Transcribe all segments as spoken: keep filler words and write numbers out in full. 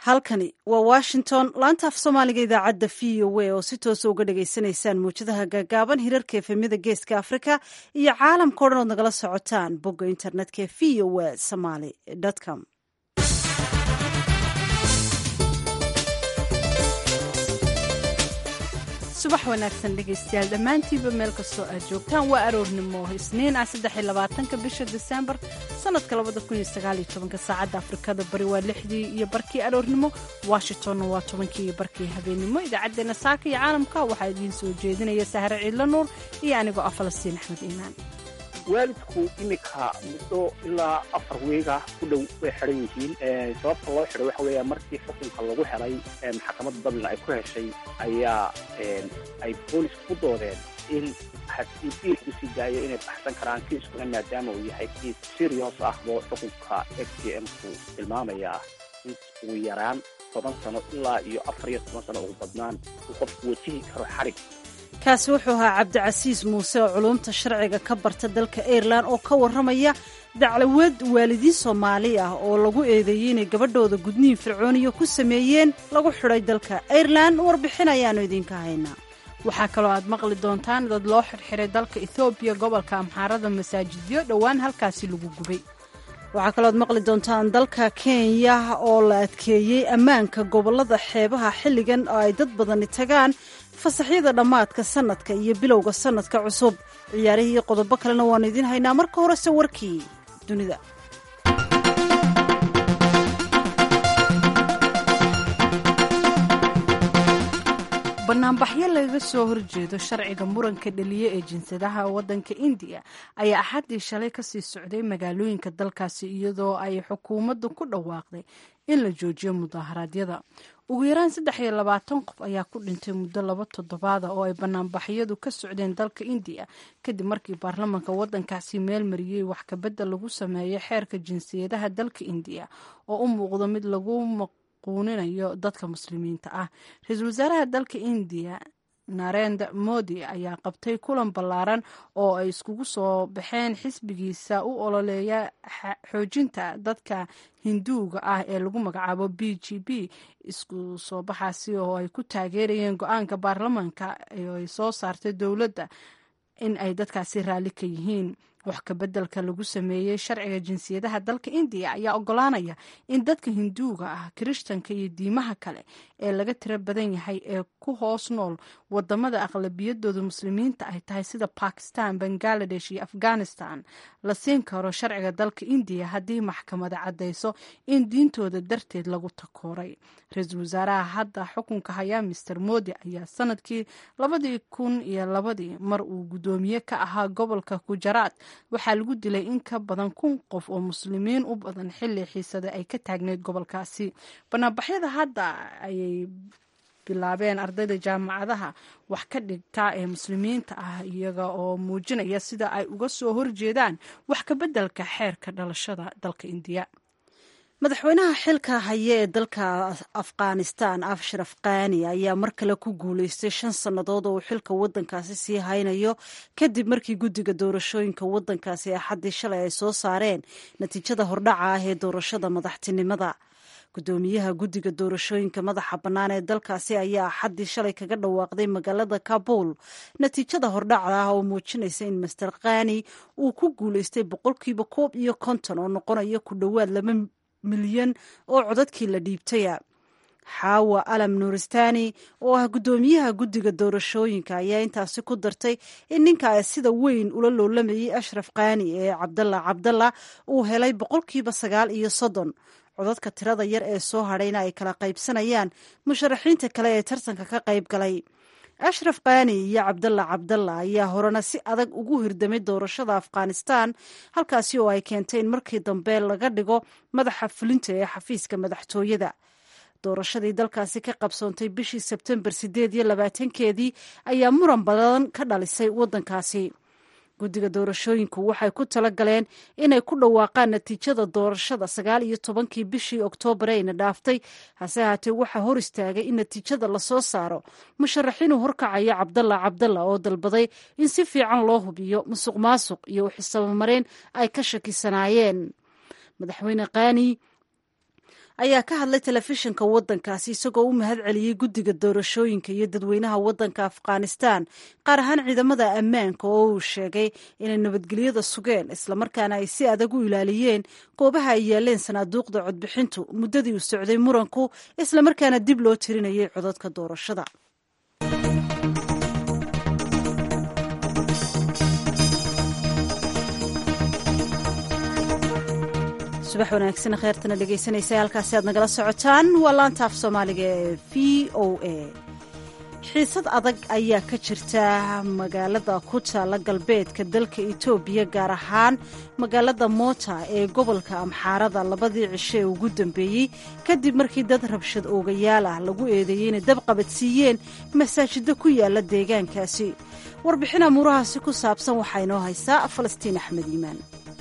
halkani waa washington laanta af soomaaliga idaacadda v o a oo si toosa uga dhagaysanaysaan muwjadaha gaagaaban hirarka efemyada geeska afrika iyo caalamka o dhan ood nagala socotaan bogga internetka v o a somaly com subax wanaagsan dhegaystayaal dhammaantiiba meel kastoo aad joogtaan waa aroornimo isniin ah saddex iyo labaatanka bisha diseembar sanadka labada kun iyo sagaal iyo tobanka saacadda afrikada bari waa lixdii iyo barkii aroornimo washingtonna waa tobankii iyo barkii habeennimo idaacaddeenna saaka iyo caalamka waxaa idiin soo jeedinaya sahre ciidlo nuur iyo anigoo ah falastiin axmed iimaan waalidku iminka muddo ilaa afar weega ku dhow way xiran yihiin sababta loo xiray waxa weeya markii xukunka lagu helay maxkamadda dublin ay ku heshay ayaa ay boolis ku doodeen in haddii biil u sii daayo inay baxsan karaan kiiskuna maadaama uu yahay kiis serious ah oo xukunka f t m ku tilmaamaya in ugu yaraan toban sano ilaa iyo afar iyo toban sano ugu badnaan uu qofku wajihi karo xarig kaasi wuxuu ahaa cabdicasiis muuse oo culumta sharciga ka barta dalka airelan oo ka warramaya daclawad waalidiin soomaali ah oo lagu eedeeyey inay gabadhooda gudniin fircooniya ku sameeyeen lagu xidhay dalka airelan warbixin ayaannu idinka haynaa waxaa kaloo aad maqli doontaan dad loo xirxiray dalka ethoobiya gobolka amxaarada masaajidyo dhowaan halkaasi lagu gubay waxaa kaloo aad maqli doontaan dalka kenya oo la adkeeyey ammaanka gobollada xeebaha xilligan oo ay dad badani tagaan fasaxyada dhammaadka sanadka iyo bilowga sanadka cusub ciyaarihii iyo qodobo kalena waannu idiin haynaa marka horese warkii dunida banaanbaxyo laga soo horjeedo sharciga muranka dhaliye ee jinsadaha waddanka indiya ayaa axaddii shalay kasii socday magaalooyinka dalkaasi iyadoo ay xukuumaddu ku dhawaaqday in la joojiyo mudaaharaadyada ugu yaraan saddex iyo labaatan qof ayaa ku dhintay muddo laba toddobaada oo ay banaanbaxyadu ka socdeen dalka indiya kadib markii baarlamaanka waddankaasi meel mariyey wax kabedel lagu sameeyo xeerka jinsiyadaha dalka indiya oo u muuqdo mid lagu quuninayo dadka muslimiinta ah ra-iisul wasaaraha dalka indiya narendra modi ayaa qabtay kulan ballaaran oo ay iskugu soo baxeen xisbigiisa u ololeeya xoojinta dadka hinduuga ah ee lagu magacaabo b g b isku soo baxaasi oo ay ku taageerayeen go-aanka baarlamaanka ay soo saartay dowladda in ay dadkaasi raalli ka yihiin wax kabeddelka lagu sameeyey sharciga jinsiyadaha dalka indiya ayaa ogolaanaya in dadka hinduuga ah kirishtanka iyo diimaha kale ee laga tiro badan yahay ee ku hoos nool wadamada aqlabiyadooda muslimiinta ay tahay sida bakistan bangaladesh iyo afghanistan la siin karo sharciga dalka indiya haddii maxkamada caddayso in diintooda darteed lagu takooray ra-iisul wasaaraha hadda xukunka hayaa mister modi ayaa sanadkii labadii kun iyo labadii mar uu guddoomiye ka ahaa gobolka gujaraat waxaa lagu dilay in ka badan kun qof oo muslimiin u badan xilli xiisada ay ka taagneyd gobolkaasi banaanbaxyada hadda ayay bilaabeen ardayda jaamacadaha wax ka dhigta ee muslimiinta ah iyaga oo muujinaya sida ay uga soo horjeedaan wax kabeddelka xeerka dhalashada dalka indiya madaxweynaha xilka haya ee dalka afghanistan ashraf khani ayaa mar kale ku guuleystay shan sannadood oo uu xilka waddankaasi sii haynayo kadib markii guddiga doorashooyinka waddankaasi ee axaddii shalay ay soo saareen natiijada hordhaca ah ee doorashada madaxtinimada guddoomiyaha guddiga doorashooyinka madaxa bannaan ee dalkaasi ayaa axaddii shalay kaga dhawaaqday magaalada kabuul natiijada hordhaca ah oo muujinaysa in master khani uu ku guuleystay boqolkiiba koob iyo konton oo noqonaya ku dhowaad laba milyan oo codadkii la dhiibtaya xaawa alam nuuristani oo ah guddoomiyaha guddiga doorashooyinka ayaa intaasi ku dartay in ninkaa sida weyn ula loolamayay ashraf khani ee cabdalla cabdalla uu helay boqolkiiba sagaal iyo soddon codadka tirada yar ee soo hadhayna ay kala qaybsanayaan musharaxiinta kale ee tartanka ka qayb galay ashraf khani iyo cabdalla cabdalla ayaa horena si adag ugu hirdamay doorashada afghanistan halkaasi oo ay keentay in markii dambe laga dhigo madaxa fulinta ee xafiiska madaxtooyada doorashadii dalkaasi ka qabsoontay bishii sebtembar sideed iyo labaatankeedii ayaa muran badan ka dhalisay waddankaasi guddiga doorashooyinku waxay ku tala galeen inay ku dhawaaqaan natiijada doorashada sagaal iyo tobankii bishii oktoobar ayna dhaaftay hase haatee waxaa hor istaagay in natiijada lasoo saaro musharaxiinuu horkacaya cabdalla cabdalla oo dalbaday in si fiican loo hubiyo musuq maasuq iyo xisaabo mareen ay ka shakisanaayeen madaxweyne khani ayaa ka hadlay telefishinka waddankaasi isagoo u mahad celiyey guddiga doorashooyinka iyo dadweynaha waddanka afghanistan qaar ahaan ciidamada ammaanka oo uu sheegay inay nabadgelyada sugeen islamarkaana ay si adag u ilaaliyeen goobaha ay yaaleen sanaaduuqda codbixintu muddadii uu socday muranku islamarkaana dib loo tirinayay codadka doorashada. subax wanaagsan kheyrtana dhegaysanaysa halkaasi aad nagala socotaan waa laanta af soomaaliga ee v o a. xiisad adag ayaa ka jirta magaalada ku taala galbeedka dalka etoobiya gaar ahaan magaalada moota ee gobolka amxaarada labadii cisho ee ugu dambeeyey kadib markii dad rabshad oogayaal ah lagu eedeeyey inay dab qabadsiiyeen masaajidda ku yaala deegaankaasi. warbixin amuurahaasi ku saabsan waxaa inoo haysaa falastiin axmed iimaan.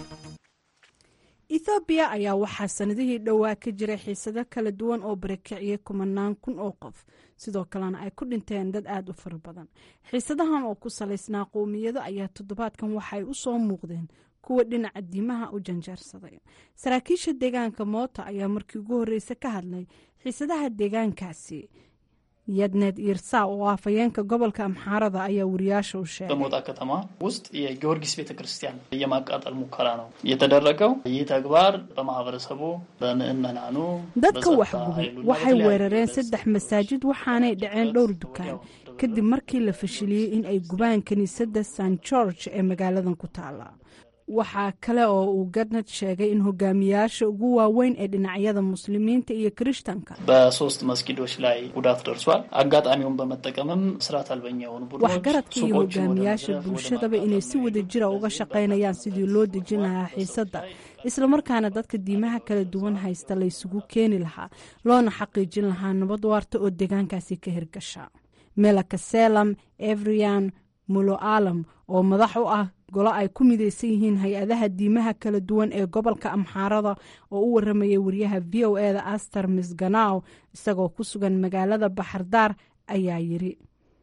ethoobiya ayaa waxaa sanadihii dhowaa ka jiray xiisado kala duwan oo barakiciyey kumanaan kun oo qof sidoo kalena ay ku dhinteen dad aad u fara badan. xiisadahan oo ku salaysnaa qowmiyado ayaa toddobaadkan waxaay u soo muuqdeen kuwa dhinaca diimaha u janjeersaday. saraakiisha deegaanka moota ayaa markii ugu horreysa ka hadlay xiisadaha deegaankaasi. yadneed irsaa oo ah afhayeenka gobolka amxaarada ayaa wariyaasha u sheegay በሞጣ ከተማ ውስጥ የጊዮርጊስ ቤተክርስቲያን የማቃጠል ሙከራ ነው የተደረገው። ይህ ተግባር በማህበረሰቡ በምእመናኑ dadka wax gubay waxay weerareen saddex masaajid waxaanay dhaceen dhowr dukaan kadib markii la fashiliyey in ay gubaan kiniisadda Saint George ee magaaladan ku taala. waxaa kale oo uu gadnad sheegay in hogaamiyaasha ugu waaweyn ee dhinacyada muslimiinta iyo kirishtanka በሶስት መስጊዶች ላይ ጉዳት ደርሷል። አጋጣሚውን በመጠቀምም ስርዓት አልበኛ የሆኑ ቡድኖች waxgaradka iyo hogaamiyaasha bulshadaba inay si wada jira uga shaqaynayaan sidii loo dejin lahaa xiisadda islamarkaana dadka diimaha kala duwan haysta la isugu keeni lahaa loona xaqiijin lahaa nabad waarta oo deegaankaasi ka hirgasha. melaka selam evrian muloalam oo madax u ah golo ay ku midaysan yihiin hay-adaha diimaha kala duwan ee gobolka amxaarada oo u waramayay wariyaha v o e da aster misganaw isagoo ku sugan magaalada baxardaar ayaa yiri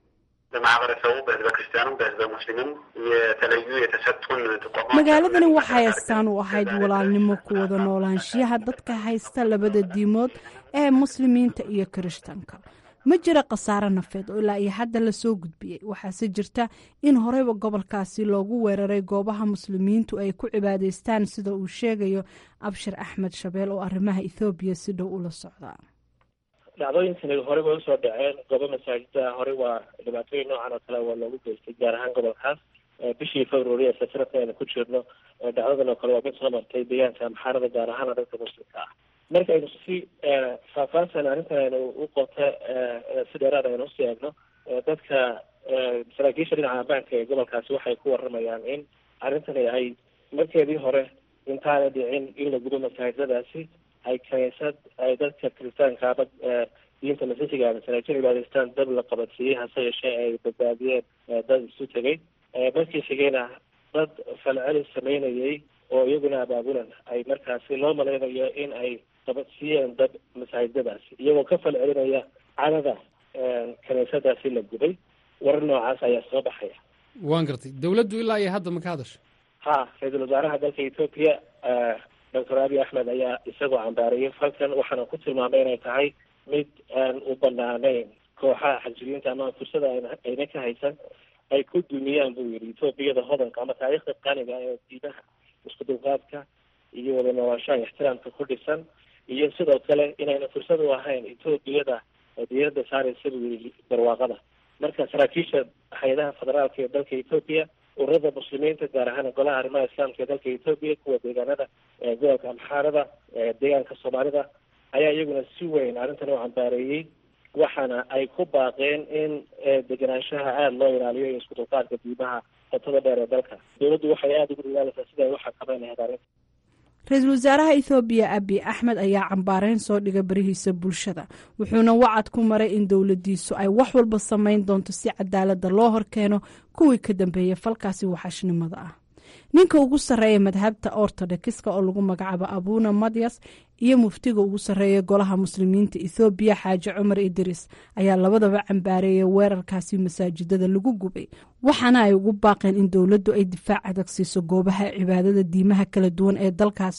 magaaladani waxay astaan u ahayd walaalnimo ku wada noolaanshiyaha dadka haysta labada diimood ee muslimiinta iyo kirishtanka. ma jira khasaare nafeed oo ilaa iyo hadda lasoo gudbiyey. waxaase jirta in horeyba gobolkaasi loogu weeraray goobaha muslimiintu ay ku cibaadaystaan sida uu sheegayo abshir axmed shabeel oo arrimaha ethoobiya si dhow ula socda. dhacdooyinkani horey way usoo dhaceen goobo masaajida horey waa dhibaatooyin noocan oo kale waa loogu geystay gaar ahaan gobolkaas. bishii february ee sanadka aynu ku jirno dhacdadan oo kale waa mid soo martay deegaanka amxaarada gaar ahaan dadka muslimka ah. marka aynu si faahfaahsan arrintan aynu u qoota si dheeraad aynu usii eegno dadka saraakiisha dhinaca ammaanka ee gobolkaasi waxay ku waramayaan in arrintani ay markeedii hore intaana dhicin in la gudo masaajidadaasi ay kaniisad ay dadka kiristaanka ama diinta masiixiga masaajid cibaadaystaan dab la qabadsiiyey hase yeeshee ay badbaadiyeen dad isu tegay. markii xigayna dad falceli sameynayay oo iyaguna abaabulan ay markaasi loo malaynayo in ay qabadsiiyeen dad masaajidadaasi iyagoo ka falcelinaya cadada kaniisadaasi la gubay. warar noocaas ayaa soo baxaya. waan gartay. dawladdu ilaa iyo hadda ma ka hadasho? ha ra-iisul wasaaraha dalka etoobiya doctor abiy axmed ayaa isagoo cambaarayay falkan waxaana ku tilmaamay inay tahay mid aan u banaanayn kooxaha xagjiriinta ama fursada ayna ka haysan ay ku dumiyaan buu yidhi etoobiyada hodanka ama taariikhda qaniga ee diimaha isku dulqaadka iyo wada noolaanshaha ixtiraamka ku dhisan iyo sidoo kale inayna fursad u ahayn etoobiyada diirada saaraysa buu yidhi barwaaqada. marka saraakiisha hay-adaha federaalka ee dalka etoobiya ururada muslimiinta gaar ahaan golaha arrimaha islaamka ee dalka etoobiya kuwa deegaanada gobolka amxaarada deegaanka soomaalida ayaa iyaguna si weyn arrintan u cambaareeyey waxaana ay ku baaqeen in degenaanshaha aada loo ilaaliyo iyo isku dulqaadka diimaha qotada dheer ee dalka. dawladdu waxay aada ugu dadaalaysaa sida ay u xakameyn lahayd arrinta. ra-iisul wasaaraha ethoobiya abiy axmed ayaa cambaareyn soo dhiga barihiisa bulshada wuxuuna wacad ku maray in dowladiisu ay wax walba samayn doonto si cadaalada loo horkeeno kuwii ka dambeeyay falkaasi waxashnimada ah. ninka ugu sarreeya madhabta ortodokska oo lagu magacaabo abuna madyas iyo muftiga ugu sarreeya golaha muslimiinta ethoobiya xaaji cumar idris ayaa labadaba cambaareeyay weerarkaasi masaajidada lagu gubay waxaana ay ugu baaqeen in dowladdu ay difaac adag siiso goobaha cibaadada diimaha kala duwan ee dalkaasi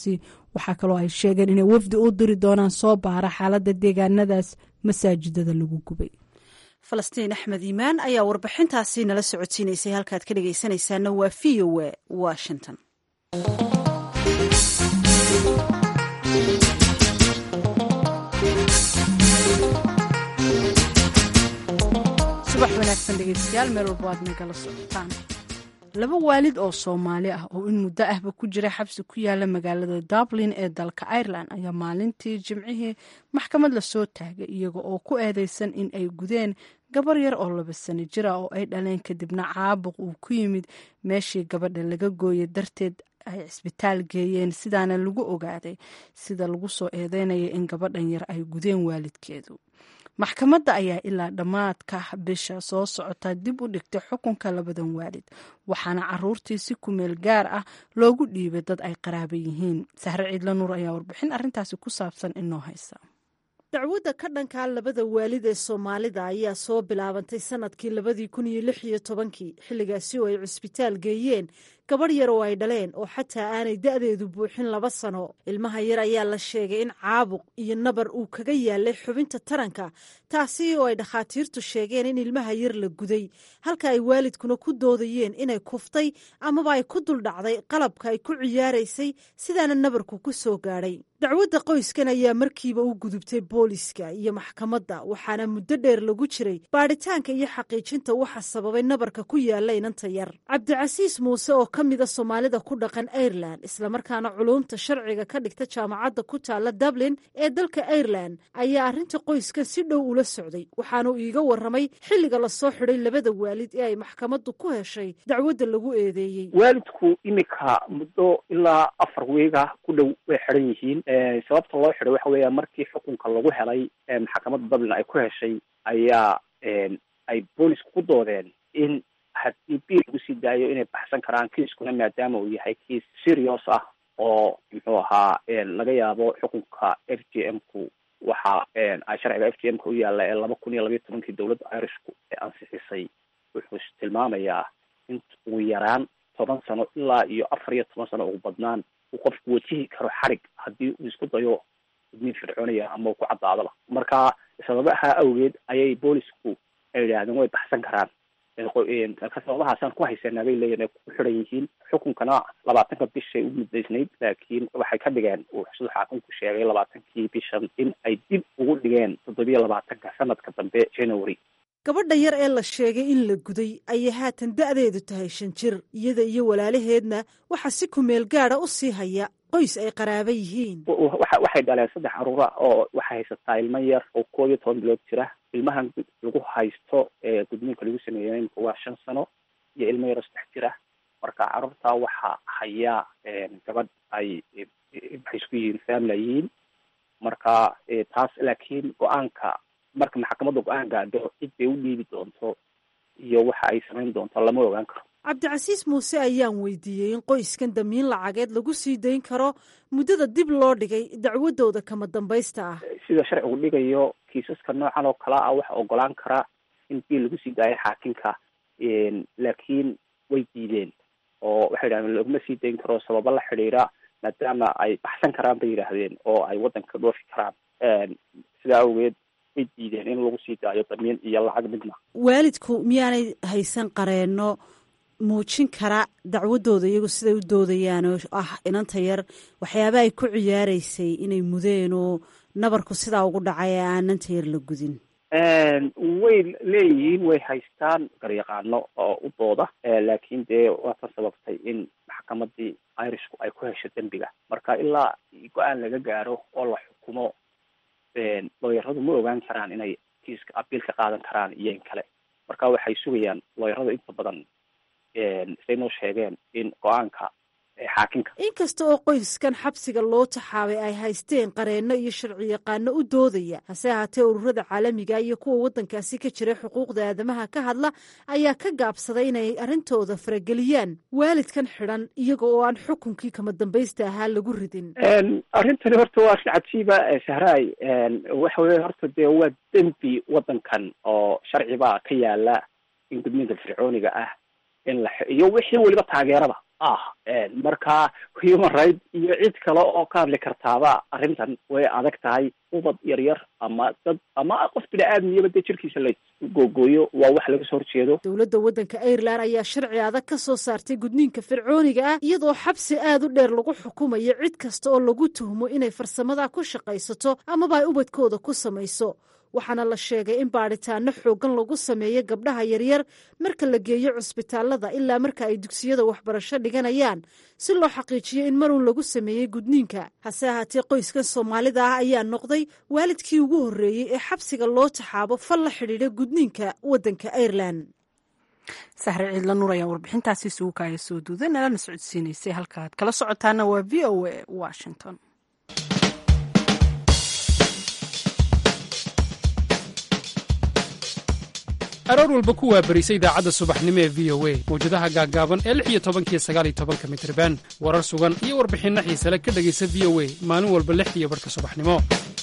waxaa kaloo ay sheegeen inay wafdi u diri doonaan soo baara xaaladda deegaanadaas masaajidada lagu gubay. falastiin axmed iimaan ayaa warbixintaasi nala socodsiinaysay. halkaad ka dhegaysanaysaana waa v o a washington. subax wanaagsan dhegeystayaal, meel walba aad nagala socotaan. laba waalid oo Soomaali ah oo in muddo ahba ku jira xabsi ku yaala magaalada Dublin ee dalka Ireland ayaa maalintii Jimcihii maxkamad la soo taagay iyaga oo ku eedeysan in ay gudeen gabar yar oo laba sano jir ah oo ay dhaleen kadibna caabuq uu ku yimid meeshii gabadha laga gooyay darteed ay cisbitaal geeyeen, sidaana lagu ogaaday sida lagu soo eedeynaya in gabadhan yar ay gudeen waalidkeedu. maxkamadda ayaa ilaa dhammaadka bisha soo socota dib u dhigtay xukunka labadan waalid, waxaana caruurtii si kumeel gaar ah loogu dhiibay dad ay qaraaba yihiin. Sahre Ciidla Nuur ayaa warbixin arrintaasi ku saabsan inoo haysa. dacwadda ka dhankaa labada waalid ee Soomaalida ayaa soo bilaabantay sanadkii labadii kun iyo lix iyo tobankii, xilligaasi oo ay cisbitaal geeyeen gabadh yar oo ay dhaleen oo xataa aanay da'deedu buuxin laba sano. ilmaha yar ayaa la sheegay in caabuq iyo nabar uu kaga yaalay xubinta taranka, taasi oo ay dhakhaatiirtu sheegeen in ilmaha yar la guday, halka ay waalidkuna ku doodayeen inay kuftay amaba ay ku duldhacday qalabka ay ku ciyaaraysay, sidaana nabarku ku soo gaadhay. dacwadda qoyskan ayaa markiiba u gudubtay booliska iyo maxkamadda, waxaana muddo dheer lagu jiray baadhitaanka iyo xaqiijinta waxa sababay nabarka ku yaalla inanta yar. Cabdicasiis Muuse oo ka mida Soomaalida ku dhaqan Ireland islamarkaana culuumta sharciga ka dhigta jaamacadda ku taala Dublin ee dalka Ireland ayaa arrinta qoyskan si dhow ula socday, waxaanu iiga warramay xilliga la soo xidhay labada waalid ee ay maxkamaddu ku heshay dacwadda lagu eedeeyey. waalidku imika muddo ilaa afar weega ku dhow way xidhan yihiin. sababta loo xidhay waxa weeya markii xukunka lagu helay maxkamadda Dublin ay ku heshay ayaa ay boolisku ku doodeen in haddii biil lagu sii daayo inay baxsan karaan kiiskuna, maadaama uu yahay kiis serious ah oo muxuu ahaa laga yaabo xukunka f g m ku waxa sharciga f g m ka u yaala ee laba kun iyo labayo tobankii dowladda Irishku ee ansixisay wuxuu tilmaamayaa in ugu yaraan toban sano ilaa iyo afar iyo toban sano ugu badnaan uu qofku wajihi karo xarig haddii uu isku dayo gudniin fircooniya ama uu ku caddaadaba. marka sababaha awgeed ayay boolisku ay yidhaahdeen way baxsan karaan. sababahaasaan ku haysanaa bay leeyihin ay ku xidhan yihiin. xukunkana labaatanka bishay u muddaysnayd, laakiin waxay ka dhigeen uu siduu xaakunku sheegay labaatankii bishan in ay dib ugu dhigeen toddobiyo labaatanka sanadka dambe January. gabadha yar ee la sheegay in la guday ayay haatan da'deedu tahay shan jir, iyada iyo walaalaheedna waxaa si kumeel gaada u sii haya qoys ay qaraaba yihiin. waxay dhaleen saddex caruura oo waxay haysataa ilmo yar oo koob iyo toban bilood jira. ilmahan lagu haysto ee gudniinka lagu sameeyey imika waa shan sano iyo ilmo yar oo saddex jir ah. marka carruurtaa waxaa hayaa gabadh ay waxay isku yihiin family yihiin. marka taas laakiin go-aanka marka maxkamadda go-aan gaadho cid bay u dhiibi doonto iyo waxa ay samayn doonto lama ogaan karo. Cabdicasiis Muuse ayaan weydiiyey in qoyskan damiin lacageed lagu sii dayn karo muddada dib loo dhigay dacwadooda kama dambaysta ah. sida sharcigu dhigayo kiisaska noocan oo kala ah waxa ogolaan kara in biil lagu sii daayo xaakinka, laakiin way diideen oo waxay yidhahdeen laguma sii dayn karo sababo la xidhiira maadaama ay baxsan karaan bay yidhaahdeen oo ay waddanka dhoofi karaan. sidaa awgeed way diideen in lagu sii daayo damiin iyo lacag midna. waalidku miyaanay haysan qareeno muujin kara dacwadooda iyagu siday u doodayaan oo ah inanta yar waxyaaba ay ku ciyaaraysay inay mudeen oo nabarku sidaa ugu dhacay ee aan inanta yar la gudin? way leeyihiin, way haystaan garyaqaano oo u dooda, laakiin dee waatan sababtay in maxkamadii Irishku ay ku hesho dembiga. marka ilaa go-aan laga gaaro oo la xukumo looyaradu ma ogaan karaan inay kiiska abiil ka qaadan karaan iyo in kale. marka waxay sugayaan looyaradu inta badan say noo sheegeen in go-aanka xaakinka. inkasta oo qoyskan xabsiga loo taxaabay ay haysteen qareeno iyo sharci yaqaano u doodaya, hase ahaatee ururada caalamiga iyo kuwa waddankaasi ka jira xuquuqda aadamaha ka hadla ayaa ka gaabsaday inay arrintooda farageliyaan waalidkan xidhan iyaga oo aan xukunkii kama dambaysta ahaa lagu ridin. arrintani horta waa arrin cajiiba sahraay. waxa weye horta dee waa dembi waddankan oo sharcibaa ka yaala in gudniinka fircooniga ah in la iyo wixii weliba taageerada ah marka human right iyo cid kale oo ka hadli kartaaba arrintan way adag tahay. ubad yar yar ama dad ama qof bini-aadmiyaba dee jirkiisa la googooyo waa wax laga soo horjeedo. dowladda waddanka Ireland ayaa sharci adag ka soo saartay gudniinka fircooniga ah iyadoo xabsi aad u dheer lagu xukumayo cid kasta oo lagu tuhmo inay farsamada ku shaqaysato amaba ay ubadkooda ku samayso. waxaana la sheegay in baadhitaano xoogan lagu sameeyo gabdhaha yaryar marka la geeyo cusbitaalada ilaa marka ay dugsiyada waxbarasho dhiganayaan si loo xaqiijiyo in marun lagu sameeyey gudniinka. hase ahaatee qoyskan soomaalida ah ayaa noqday waalidkii ugu horreeyey ee xabsiga loo taxaabo fal la xidhiidha gudniinka waddanka Ireland. sahre ciidla nuur ayaa warbixintaasi isugu kaaya soo duuday nalana socodsiinaysay halkaaad kala socotaana waa v o a Washington. aroor walba ku waabarisay idaacadda subaxnimo ee v o a mawjadaha gaaggaaban ee lix iyo tobankiyo sagaal iyo tobanka mitirban warar sugan iyo warbixinno xiisale ka dhegaysa v o a maalin walba lix iyo barhka subaxnimo.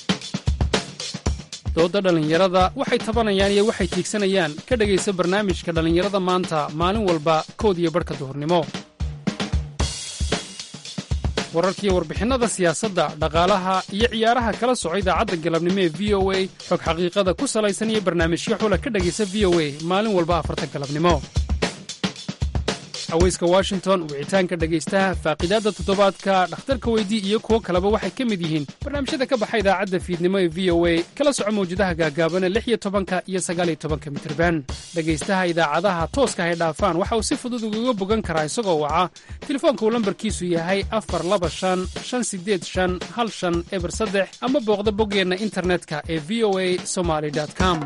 doodda dhallinyarada waxay tabanayaan iyo waxay tiigsanayaan ka dhegaysa barnaamijka dhallinyarada maanta maalin walba kood iyo barhka duhurnimo. wararkiiyo warbixinnada siyaasadda dhaqaalaha iyo ciyaaraha kala soco idaacadda galabnimo ee v o a xog xaqiiqada ku salaysan iyo barnaamijyo xula ka dhegaysa v o a maalin walba afarta galabnimo. haweyska washington wicitaanka dhegaystaha faaqidaadda toddobaadka dhakhtarka weydii iyo kuwo kaleba waxay ka mid yihiin barnaamijyada ka baxa idaacadda fiidnimo ee v o a kala soco mawjadaha gaagaabana lix iyo tobanka iyo sagaal iyo tobanka mitirban. dhegaystaha idaacadaha tooska hay dhaafaan waxa uu si fudud ugaga bogan karaa isagoo waca telefoonka uu lambarkiisu yahay afar laba shan shan sideed shan hal shan eber saddex ama booqda boggeenna internetka ee v o a somaly com.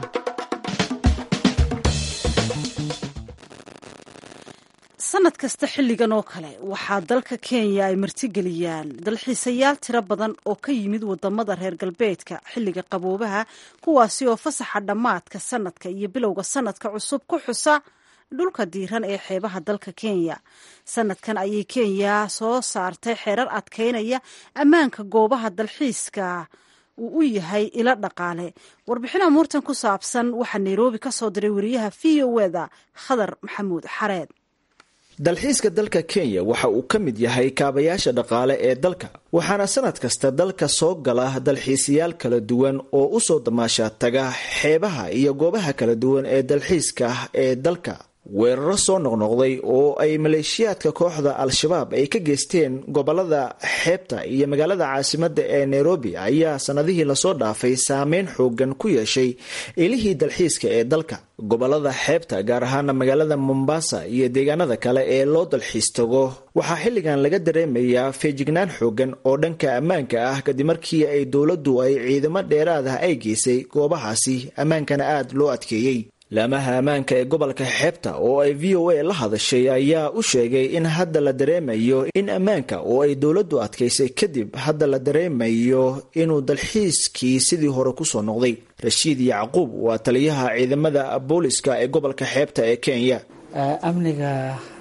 sanad kasta xilligan oo kale waxaa dalka Kenya ay martigeliyaan dalxiisayaal tiro badan oo ka yimid wadamada reer galbeedka xilliga qaboobaha kuwaasi oo fasaxa dhammaadka sanadka iyo bilowga sanadka cusub ku xusa dhulka diiran ee xeebaha dalka Kenya. sanadkan ayay Kenya soo saartay xeerar adkeynaya ammaanka goobaha dalxiiska uu u yahay ila dhaqaale. warbixin amuurtan ku saabsan waxaa Nairobi ka soo diray wariyaha v o a-da Khadar Maxamuud Xareed. dalxiiska dalka Kenya waxa uu ka mid yahay kaabayaasha dhaqaale ee dalka waxaana sanad kasta dalka soo gala dalxiisayaal kala duwan oo u soo damaasha taga xeebaha iyo goobaha kala duwan ee dalxiiska ee dalka. weeraro soo noqnoqday oo ay maleeshiyaadka kooxda al-shabaab ay ka geysteen gobolada xeebta iyo magaalada caasimadda ee Nairobi ayaa sanadihii lasoo dhaafay saameyn xoogan ku yeeshay ilihii dalxiiska ee dalka. gobolada xeebta gaar ahaana magaalada Mombasa iyo deegaanada kale ee loo dalxiis tago waxaa xilligan laga dareemayaa feejignaan xoogan oo dhanka ammaanka ah kadib markii ay dowladdu ay ciidamo dheeraad ah ay geysay goobahaasi ammaankana aad loo adkeeyey. laamaha ammaanka ee gobolka xeebta oo ay v o a la hadashay ayaa u sheegay in hadda la dareemayo in ammaanka oo ay dowladdu adkaysay kadib hadda la dareemayo inuu dalxiiskii sidii hore kusoo noqday. rashiid yacquub waa taliyaha ciidamada booliska ee gobolka xeebta ee Kenya. amniga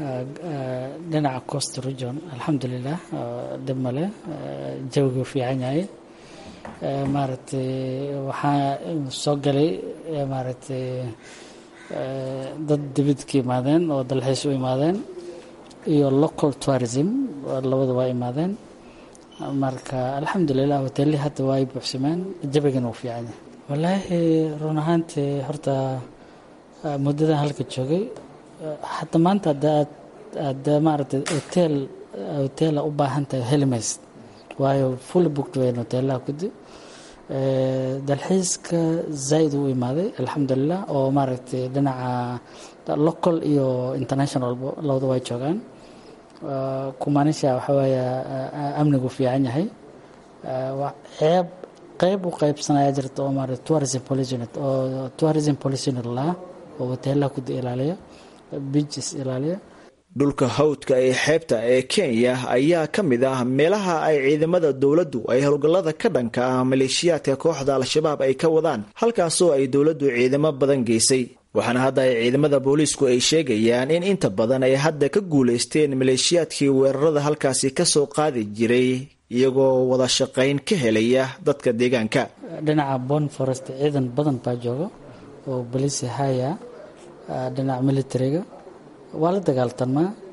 dhinaca coast region alxamdulilah dib male jawigu fiican yahay. maaragtay waxaa soo galay maaragtay dad dibid ka imaadeen oo dalxiis u imaadeen iyo local tourism labada waa imaadeen. marka alxamdulilah hoteelli hadda waa ay buuxsameen jabigana uu fiican yahay. wallaahi run ahaantii horta muddadan halka joogay hadda maanta hadda maaragtay hotel hoteela u baahan tahay helimays waayo full booked weyn hoteelaha kudi dalxiiska zaid u imaaday alxamdulilah oo maaragtay dhinaca local iyo international labada way joogaan. kumaanisha waxa weeye amnigu fiican yahay. qeyb qeyb u qaybsanaya jirta oo maaragtay tourism policy unit oo tourism policy unit la oo hoteelaha kudi ilaaliya beaches ilaaliya. dhulka hawdka ee xeebta ee Kenya ayaa ka mid ah meelaha ay ciidamada dowladdu ay howlgallada ka dhanka ah maleeshiyaadka kooxda al-shabaab ay ka wadaan halkaasoo ay dowladdu ciidamo badan geysay. waxaana hadda ay ciidamada booliisku ay sheegayaan in inta badan ay hadda ka guulaysteen maleeshiyaadkii weerarada halkaasi ka soo qaadi jiray iyagoo wada shaqayn ka helaya dadka deegaanka. dhinaca Bon Forest ciidan badan baa jooga oo booliis haya dhinaca militariga waa la dagaaltamaa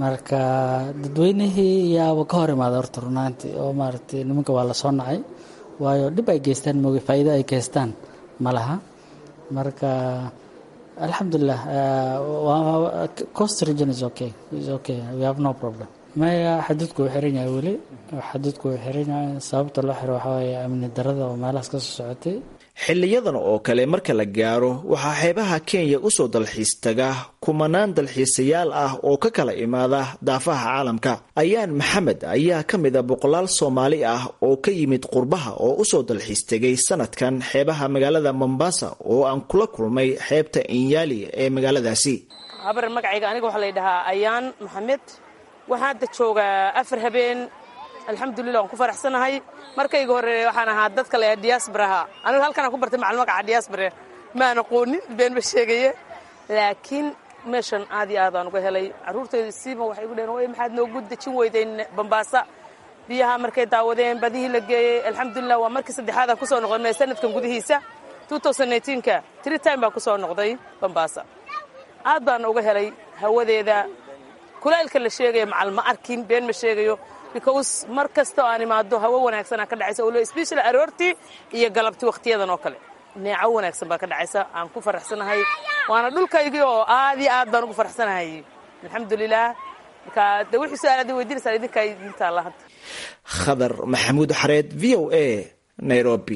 marka dadweynihii yaaba ka hor imaada horta runaantii oo maaragtay nimanka waa la soo nacay waayo dhib ay geystaan mooge faa'iido ay geystaan ma laha marka alxamdulilah coast region is okay is okay we have no problem maya xadudku wuu xiran yahay weli xadudku wuu xiran yahay sababta loo xiro waxaa waaye amni darada oo meelahaas ka soo socotay xiliyadan oo kale marka la gaaro waxaa xeebaha Kenya u soo dalxiis taga kumanaan dalxiisayaal ah oo ka kala imaada daafaha caalamka ayaan maxamed ayaa ka mid ah boqolaal Soomaali ah oo ka yimid qurbaha oo u soo dalxiis tagay sanadkan xeebaha magaalada Mombasa oo aan kula kulmay xeebta Inyali ee magaaladaasi habar magacayga aniga waxa la yiraahdaa ayaan maxamed waxaan da joogaa afar habeen alxamdulilah waan ku faraxsanahay markayga hore waxaan ahaa dadka la diaspora aniga halkan aan ku bartay macluumaad magaca diaspora ma aan aqoonin been ma sheegaye laakiin meeshan aad iyo aad aan uga helay caruurtayda siiba waxay igu dhaheen way maxaad noo gudajin weydeen Mombasa biyaha markay daawadeen badihii la geeyay alxamdulilah waa markii saddexaad aan ku soo noqday sanadkan gudihiisa twenty eighteen ka three time baan ku soo noqday Mombasa aad baan uga helay hawadeeda kulaylka la sheegay macalma arkin been ma sheegayo because mar kasta aan imaado hawo wanaagsan ka dhacaysa oo especially aroortii iyo galabtii waqtiyadan oo kale neeco wanaagsan baa ka dhacaysa aan ku faraxsanahay waana dhulkaygii oo aad iyo aad baan ugu faraxsanahay alxamdulilah marka de wixii su'aalaad weydiinaysaa idinka inta Allah Khadar Maxamuud Xareed V O A Nairobi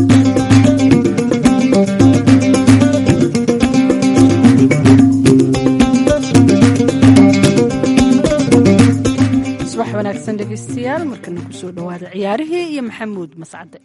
wax wanaagsan dhegeystayaal markana ku soo dhawaada ciyaarihii iyo maxamuud mascade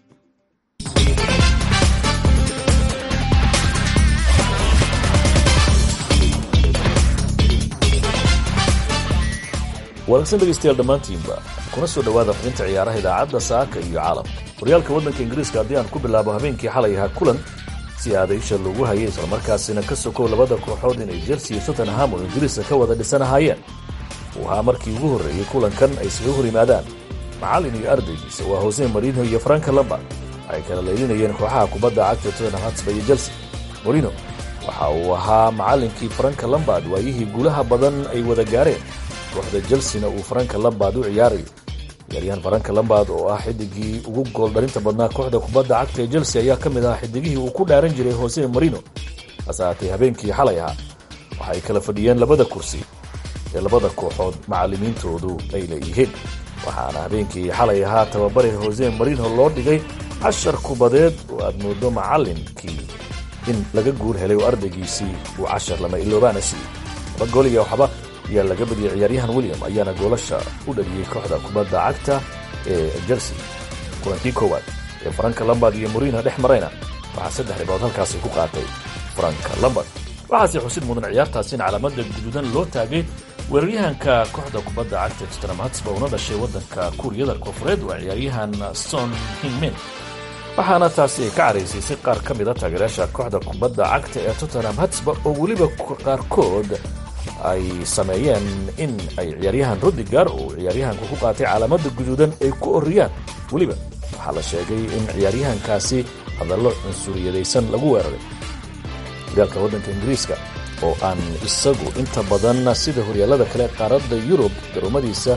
wanaagsan dhegeystayaal dhammaantiinba kuna soo dhawaada xubinta ciyaaraha idaacadda saaka iyo caalamka horyaalka waddanka ingiriiska haddii aan ku bilaabo habeenkii xalay ahaa kulan si aadaysha loogu hayay islamarkaasina ka sokow labada kooxood inay Chelsea iyo Tottenham oo ingiriiska ka wada dhisanahaayeen uu ahaa markii ugu horreeyay kulankan ay isaga hor yimaadaan macallin iyo ardaygiisa waa Jose Mourinho iyo Frank Lampard ay kala leelinayeen kooxaha kubadda cagta Tottenham Hotspur iyo Chelsea Mourinho waxa uu ahaa macallinkii Frank Lampard waayihii guulaha badan ay wada gaareen kooxda Chelsea-na uu Frank Lampard u ciyaarayo ciyaaryahan Frank Lampard oo ah xidigii ugu gool dhalinta badnaa kooxda kubadda cagta ee Chelsea ayaa ka mid ah xidigihii uu ku dhaaran jiray Jose Mourinho asaatay habeenkii xalay ahaa waxay kala fadhiyeen labada kursi ee labada kooxood macallimiintoodu ay leeyihiin waxaana habeenkii xalay ahaa tababare Jose Mourinho loo dhigay cashar kubadeed oo aad moodo macallinkii in laga guul helay oo ardaygiisii uu cashar lama iloobaana siiyey laba gool iyo waxba ayaa laga badiyay ciyaaryahan William ayaana goolasha u dhaliyey kooxda kubadda cagta ee Chelsea kulankii koowaad ee Frank Lampard iyo Mourinho dhex marayna waxaa saddex dhibood halkaasi ku qaatay Frank Lampard waxaase xusid mudan ciyaartaasi in calaamada guduudan loo taagay weeraryahanka kooxda kubadda cagta Tottenham Hotspur una dhashay waddanka Kuuriyada Koonfureed waa ciyaaryahan Son Heung-min waxaana taasi ay ka caraysay qaar ka mid ah taageerayaasha kooxda kubadda cagta ee Tottenham Hotspur oo weliba qaarkood ay sameeyeen in ay ciyaaryahan Rudiger oo ciyaaryahanku ku qaatay calaamada guduudan ay ku oriyaan weliba waxaa la sheegay in ciyaaryahankaasi hadallo cunsuriyadaysan lagu weeraray horyaalka waddanka ingiriiska oo aan isagu inta badan sida horyaalada kale qaaradda Yurub garoomadiisa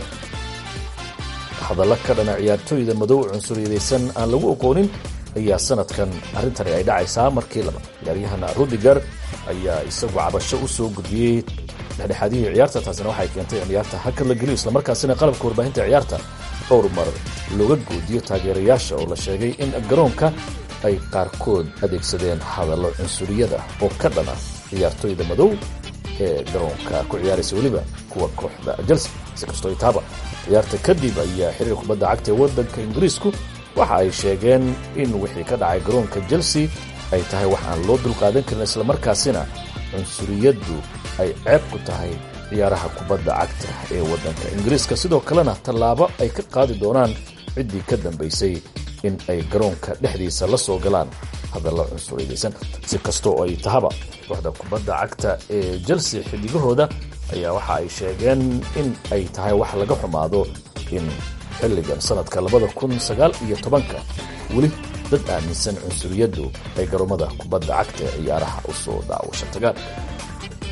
hadallo ka dhana ciyaartooyda madow cunsuriyadaysan aan lagu aqoonin ayaa sanadkan arrintani ay dhacaysaa markii laba ciyaaryahan Rudiger ayaa isagu cabasho u soo gudbiyey dhexdhexaadihii ciyaarta taasina waxay keentay in ciyaarta hakad la geliyo islamarkaasina qalabka warbaahinta ciyaarta dhowr mar looga goodiyo taageerayaasha oo la sheegay in garoonka ay qaarkood adeegsadeen hadallo cunsuriyada oo ka dhana ciyaartooyda madow ee garoonka ku ciyaaraysa weliba kuwa kooxda Chelsea si kastoo itaaba ciyaarta kadib ayaa xiriirka kubadda cagta ee waddanka ingiriisku waxa ay sheegeen in wixii ka dhacay garoonka Chelsea ay tahay wax aan loo dulqaadan karin islamarkaasina cunsuriyadu ay ceeb ku tahay ciyaaraha kubadda cagta ee waddanka ingiriiska sidoo kalena tallaabo ay ka qaadi doonaan ciddii ka dambaysay in ay garoonka dhexdiisa la soo galaan hadallo cunsuriyadaysan si kastoo ay tahaba kooxda kubadda cagta ee Chelsea xidigahooda ayaa waxa ay sheegeen in ay tahay wax laga xumaado in xilligan sanadka labada kun sagaal iyo tobanka weli dad aaminsan cunsuriyadu ay garoomada kubadda cagta ee ciyaaraha u soo daawasho tagaan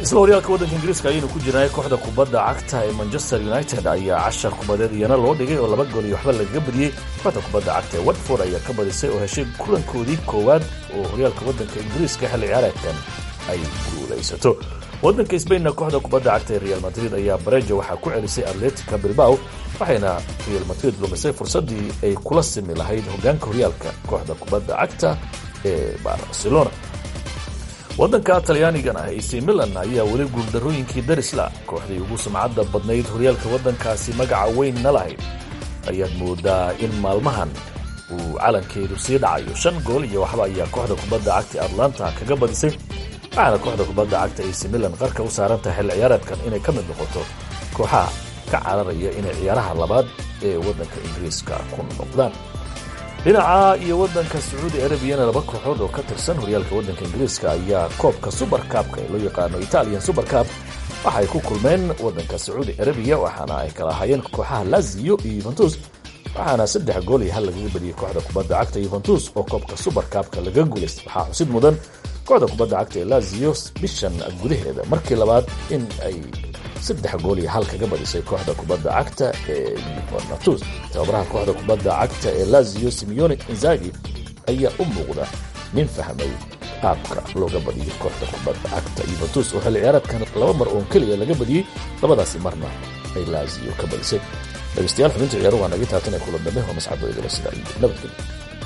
isla horyaalka waddanka ingiriiska ayaynu ku jirnay kooxda kubadda cagta ee manchester united ayaa cashar kubadeed iyana loo dhigay oo laba gool iyo waxba lagaga badiyey. kooxda kubadda cagta ee watford ayaa ka badisay oo heshay kulankoodii koowaad oo horyaalka waddanka ingiriiska xilli ciyaareedkan ay guulaysato. waddanka Spainna kooxda kubadda cagta ee Real Madrid ayaa bareejo waxaa ku celisay Atletico Bilbao, waxayna Real Madrid lumisay fursaddii ay kula simi lahayd hoggaanka horyaalka kooxda kubadda cagta ee Barcelona. waddanka Talyaanigana A C Milan ayaa weli guuldarrooyinkii darisla kooxdii ugu sumcadda badnayd horyaalka waddankaasi magaca weynna lahayd ayaad moodaa in maalmahan uu calankeedu sii dhacayo. shan gool iyo waxba ayaa kooxda kubadda cagta Atlanta kaga badisay, waxaana kooxda kubadda cagta A C Milan qarka u saaran tahay xilli ciyaareedkan inay ka mid noqoto kooxaha ka cararaya inay ciyaaraha labaad ee waddanka ingiriiska ku noqdaan. dhinaca iyo waddanka Sacuudi Arabiyana laba kooxood oo ka tirsan horyaalka waddanka ingiriiska ayaa koobka Super Cup-ka ee loo yaqaano Italian Super Cup waxay ku kulmeen waddanka Sacuudi Arabiya, waxaana ay kala hayeen kooxaha Lazio iyo Juventus, waxaana saddex gool iyo hal lagaga badiyey kooxda kubadda cagta Juventus oo koobka Super Cup-ka laga guulaystay. waxaa xusid mudan kooxda kubadda cagta ee Lazio bishan gudaheeda markii labaad in ay saddex gool iyo hal kaga badisay kooxda kubadda cagta ee Juventus. tababaraha kooxda kubadda cagta ee Lazio Simeone Inzaghi ayaa u muuqda nin fahmay qaabka looga badiyay kooxda kubadda cagta Juventus oo xilli ciyaareedkan laba mar oo keliya laga badiyey, labadaasi marna ay Lazio ka badisay. dhegeystayaal xubinta ciyaaruhu waa naga taatan ee kula dambe waa mascado idila sida ay nabadgelyo.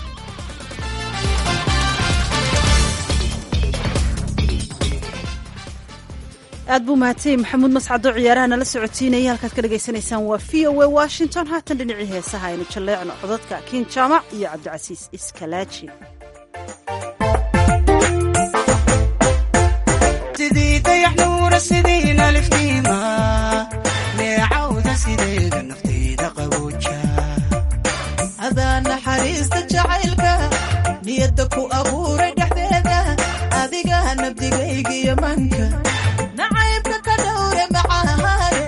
aad buu mahadsan maxamuud mascado ciyaaraha nala socotiinaya. halkaad ka dhagaysanaysaan waa v o a Washington. haatan dhinacii heesaha aynu jalleecno codadka King Jaamac iyo Cabdicasiis Iskalaaji. sidii dayax nuura sidiina liftiima neecawda sideeda nafteyda qabooja adaa naxariista jacaylka niyadda ku abuuray dhexdeeda adiga nabdigaygiyo manka nacaybka ka dhowre macahaare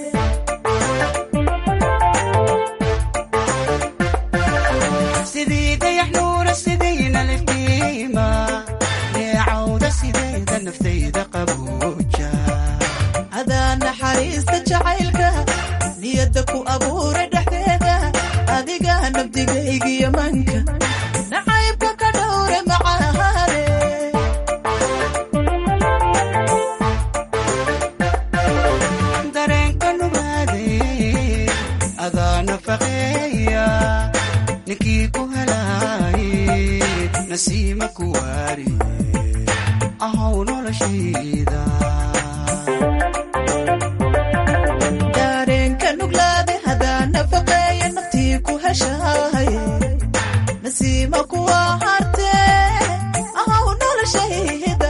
sidii dayax nuura sidiina liftiima neecawda sideeda nafteyda qabooja adaa naxariista jacaylka niyadda ku abuuray dhexdeeda adiga nabdigaygiyo manka nacaybka ka dhowre macahaare dareenka nubaade adaa nafaqeeya ninkii ku helaaye nasiima ku waari ahow noloshayda dareenka nuglaade hadaa nafaqeeya naftii ku heshaaye nasiima kuwa harte ahow noloshayda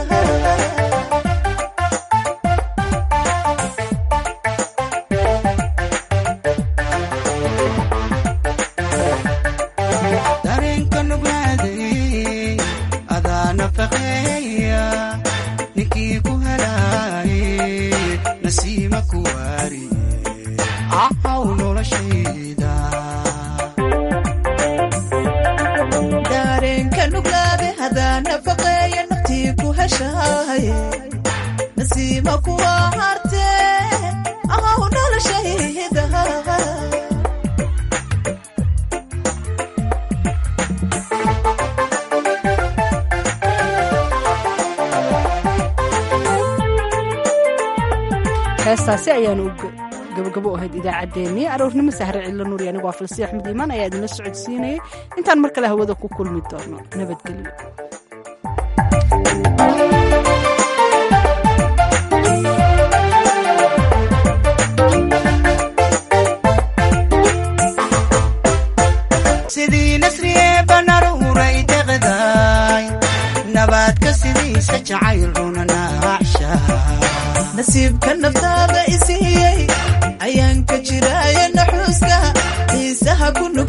dareenka nuglaade adaa nafaqeeya ninkii ku helaaye nasiima ku waari ahow noloshayda dareenka nuglaade hadaa nafaqeeya naftii ku heshaaye nasiima kuwa harte ahow noloshayda heestaasi ayaanu gabagabo u ahayd idaacaddeenii aroornimo sahre cilla nuuri anigu waa Falsiix Axmed Iimaan ayaa idinla socodsiinayay. intaan mar kale hawada ku kulmi doono nabadgelyo. sidii nasriye banaruuray deqdaay nabaadka sidiisa jacayl runa naacsha nasiibka naftaada isiiyey ayaan ka jiraaye naxuuska xiisaha ku